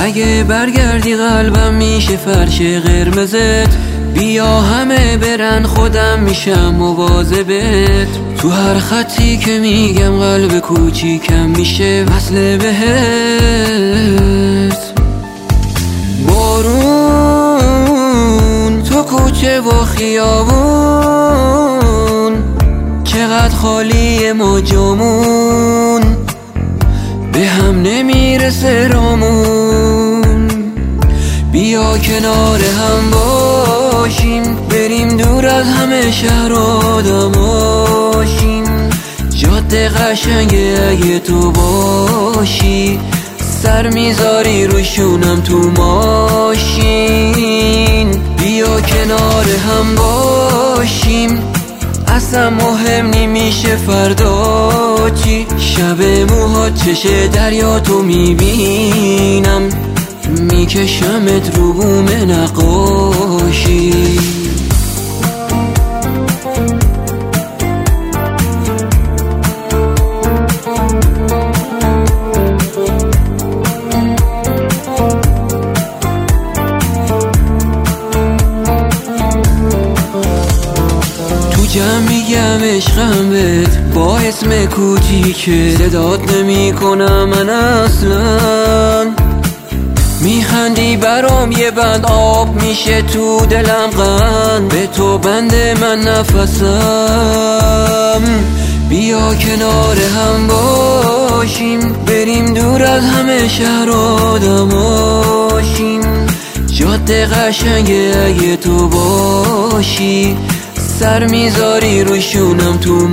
اگه برگردی قلبم میشه فرش قرمزت، بیا همه برن خودم میشم مواظبت. تو هر خطی که میگم قلب کوچیکم میشه وصل بهت. بارون تو کوچه و خیابون، چقدر خالی ما جامون، به هم نمیرسه رامون. بیا کنار هم باشیم، بریم دور از همه شهر آدماشیم. جاده قشنگه اگه تو باشی، سر میذاری روشونم تو ماشین. بیا کنار هم باشیم، اصلا مهم نمیشه فردا چی. شب موها چشه دریا تو میبینم، میکشمت رو بوم نقاشی. جمع میگم عشقم بهت با اسم کوچیکه، صدات نمی کنم من اصلا. میخندی برام یه بند آب میشه تو دلم قند، به تو بند من نفسم. بیا کنار هم باشیم، بریم دور از همه شهر آدماشیم. جاده قشنگه اگه تو باشی، سر میذاری روشونم تو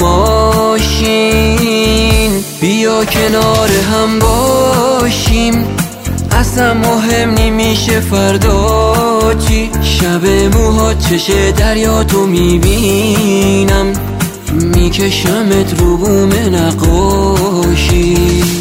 ماشین. بیا کنار هم باشیم، اصلا مهم نمیشه فردا چی. شب موها چشه دریا تو میبینم، میکشمت رو بوم نقاشی.